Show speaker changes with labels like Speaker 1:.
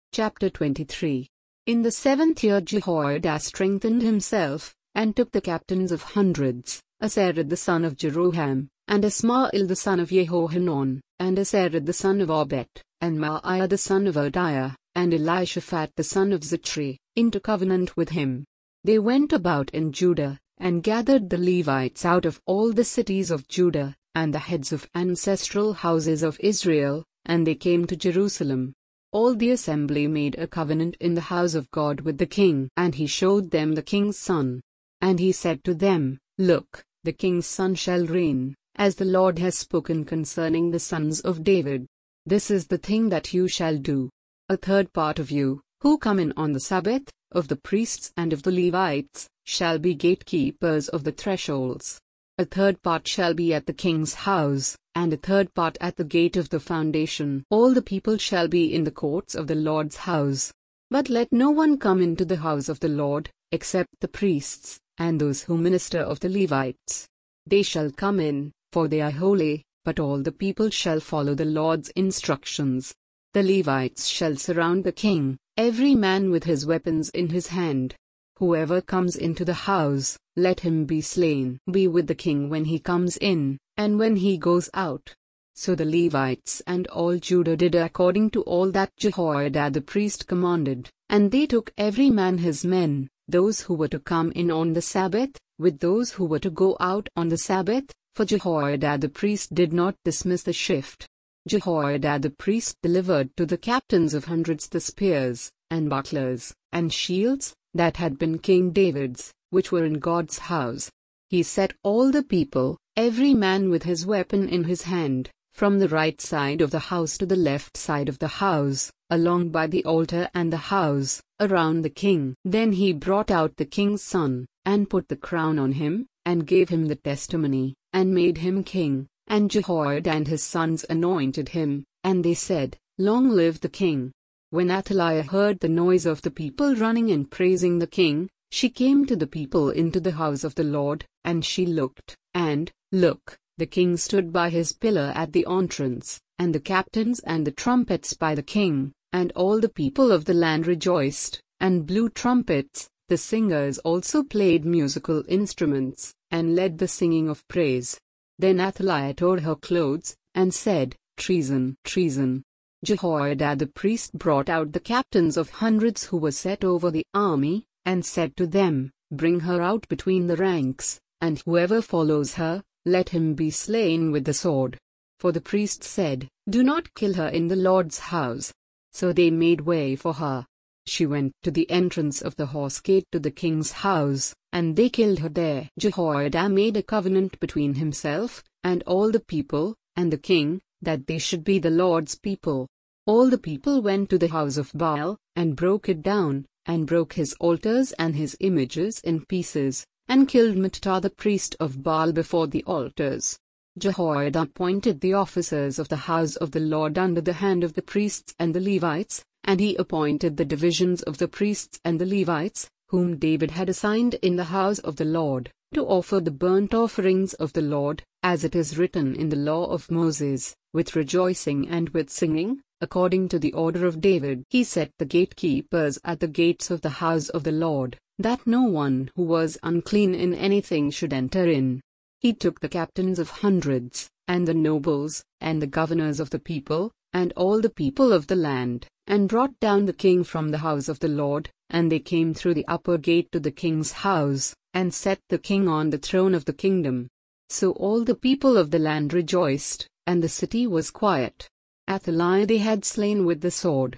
Speaker 1: Chapter 23. In the 7th year Jehoiada strengthened himself, and took the captains of hundreds, Asared the son of Jeroham, and Ismael the son of Jehohanan, and Asared the son of Obed, and Maaiah the son of Adiah, and Elishaphat the son of Zichri, into covenant with him. They went about in Judah, and gathered the Levites out of all the cities of Judah, and the heads of ancestral houses of Israel, and they came to Jerusalem. All the assembly made a covenant in the house of God with the king, and he showed them the king's son. And he said to them, Look, the king's son shall reign, as the Lord has spoken concerning the sons of David. This is the thing that you shall do. A third part of you, who come in on the Sabbath, of the priests and of the Levites, shall be gatekeepers of the thresholds. A third part shall be at the king's house, and a third part at the gate of the foundation. All the people shall be in the courts of the Lord's house. But let no one come into the house of the Lord, except the priests, and those who minister of the Levites. They shall come in, for they are holy, but all the people shall follow the Lord's instructions. The Levites shall surround the king, every man with his weapons in his hand. Whoever comes into the house, let him be slain. Be with the king when he comes in, and when he goes out. So the Levites and all Judah did according to all that Jehoiada the priest commanded, and they took every man his men, those who were to come in on the Sabbath, with those who were to go out on the Sabbath, for Jehoiada the priest did not dismiss the shift. Jehoiada the priest delivered to the captains of hundreds the spears, and bucklers, and shields, that had been King David's, which were in God's house. He set all the people, every man with his weapon in his hand, from the right side of the house to the left side of the house, along by the altar and the house, around the king. Then he brought out the king's son, and put the crown on him, and gave him the testimony, and made him king. And Jehoiada and his sons anointed him, and they said, Long live the king. When Athaliah heard the noise of the people running and praising the king, she came to the people into the house of the Lord, and she looked, and, look, the king stood by his pillar at the entrance, and the captains and the trumpets by the king, and all the people of the land rejoiced, and blew trumpets. The singers also played musical instruments, and led the singing of praise. Then Athaliah tore her clothes, and said, Treason, treason. Jehoiada the priest brought out the captains of hundreds who were set over the army, and said to them, Bring her out between the ranks, and whoever follows her, let him be slain with the sword. For the priest said, Do not kill her in the Lord's house. So they made way for her. She went to the entrance of the horse gate to the king's house, and they killed her there. Jehoiada made a covenant between himself, and all the people, and the king, that they should be the Lord's people. All the people went to the house of Baal, and broke it down, and broke his altars and his images in pieces, and killed Mittah the priest of Baal before the altars. Jehoiada appointed the officers of the house of the Lord under the hand of the priests and the Levites, and he appointed the divisions of the priests and the Levites, whom David had assigned in the house of the Lord, to offer the burnt offerings of the Lord, as it is written in the law of Moses, with rejoicing and with singing, according to the order of David. He set the gatekeepers at the gates of the house of the Lord, that no one who was unclean in anything should enter in. He took the captains of hundreds, and the nobles, and the governors of the people, and all the people of the land, and brought down the king from the house of the Lord, and they came through the upper gate to the king's house, and set the king on the throne of the kingdom. So all the people of the land rejoiced, and the city was quiet. Athaliah they had slain with the sword.